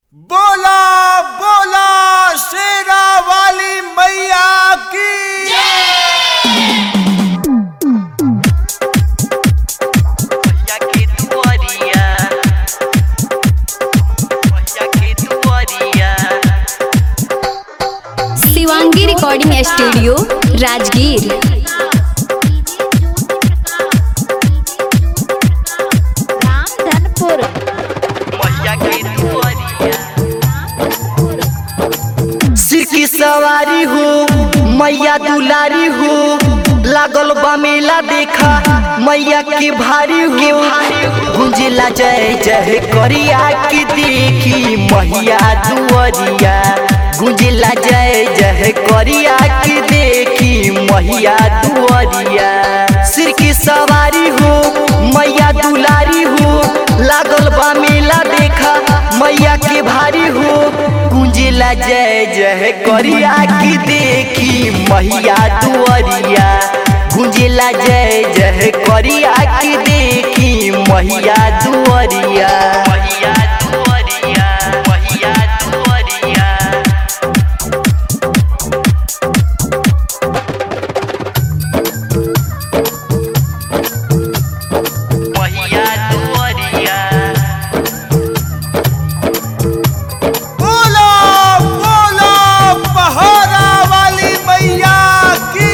बोला बोला शेरा वाली मैया की शिवांगी रिकॉर्डिंग स्टूडियो राजगीर। सिर की सवारी हो मैया दुलारी हो, लागल बा मेला देखा मैया के भारी हो। गुंजिला जय जय करिया की देखी मैया दुआरिया, गुंजिला जय जय करिया की देखी मैया दुआरिया। सिर की सवारी हो मैया दुलारी हो, लागल बा मेला देखा मैया के भारी हो। गुंजिला जय जय करिया की देखी मैया दुआरिया, गुंजिला जय जय करिया की देखी मैया दुआरिया। मैया दुआरिया, मैया दुआरिया। मैया दुआरिया। बोला बोला पहाड़ा वाली मैया की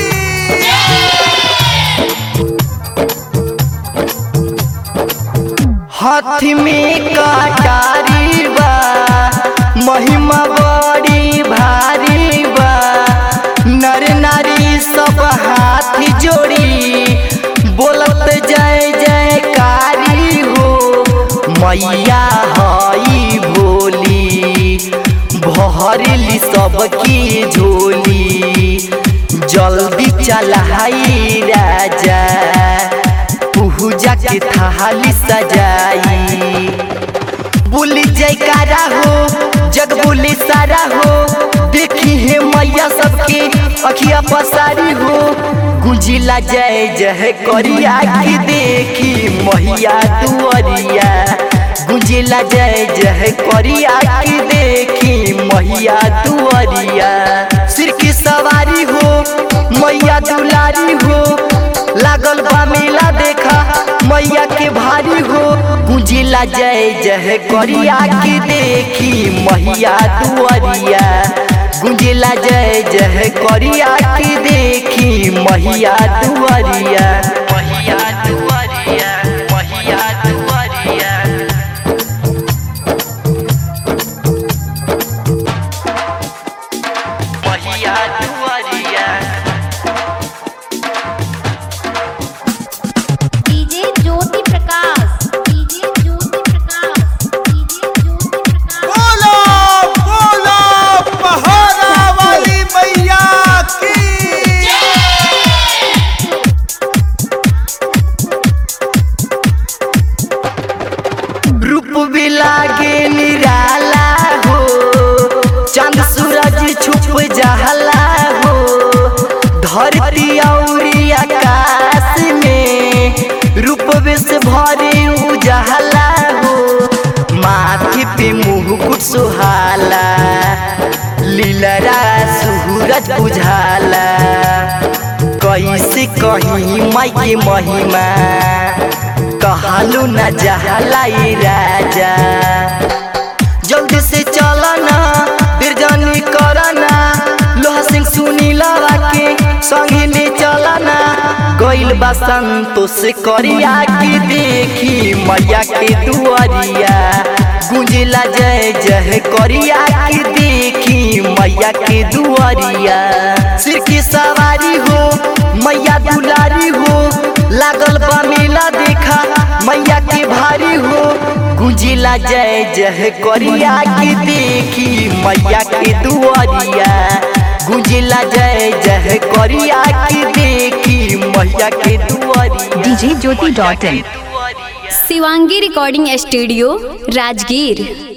हाथ में कटारी बा, महिमा बड़ी भारी बा। नर नारी सब हाथ जोड़ी बोलत जय जयकारी हो। मैया हई भोली भरली सबकी झोली, जल्दी चलाई राजा पूजा के थाली सजाई। बोली जयकारा हो जग बोले सारा हो, देखी है मैया सबके अखिया पसारी हो। गुंजिला जय जय करिया की देखी मैया दुआरिया, गुंजिला जय जय करिया की देखी मैया दुआरिया। सिर की सवारी हो मैया दुलारी हो, लागल बा मेला देखा मैया के भारी हो। गुंजिला जय जय करिया की देखी मैया दुआरिया, गुंजिला जय जय करिया की देखी मैया दुआरिया। मैया दुआरिया, मैया दुआरिया। मैया दुआरिया। DJ Jyoti Prakash, DJ Jyoti Prakash, DJ Jyoti Prakash. बोला बोला पहाड़ा वाली मैया की रूप भी लागे निराला हो, चांद सूरज छुप जाला हो। धरती और आकाश में रूप से भरे उजाला हो। माथे पे मुकुट सुहाला, लीलरा सूरज बुझाला। कैसे कहीं माई के महिमा कहलू न जहला राजा। जल्दी से चलना बिरजनी करना, लोहा सिंह सुनी लवा के संगे ले चलना। गइल बा संतोष करिया की देखी मैया के दुआरिया, गुंजिला जय जय करिया की देखी मैया के दुआरिया। सिर की सवारी हो मैया दुलारी हो, लागल बा मेला देखा मैया के भारी हो। गुंजिला जय जय करिया की देखी मैया के दुआरिया, गुंजिला जय जय करिया की देखी मैया के दुआरिया। डीजे ज्योति.in। Shivangi recording studio Rajgir.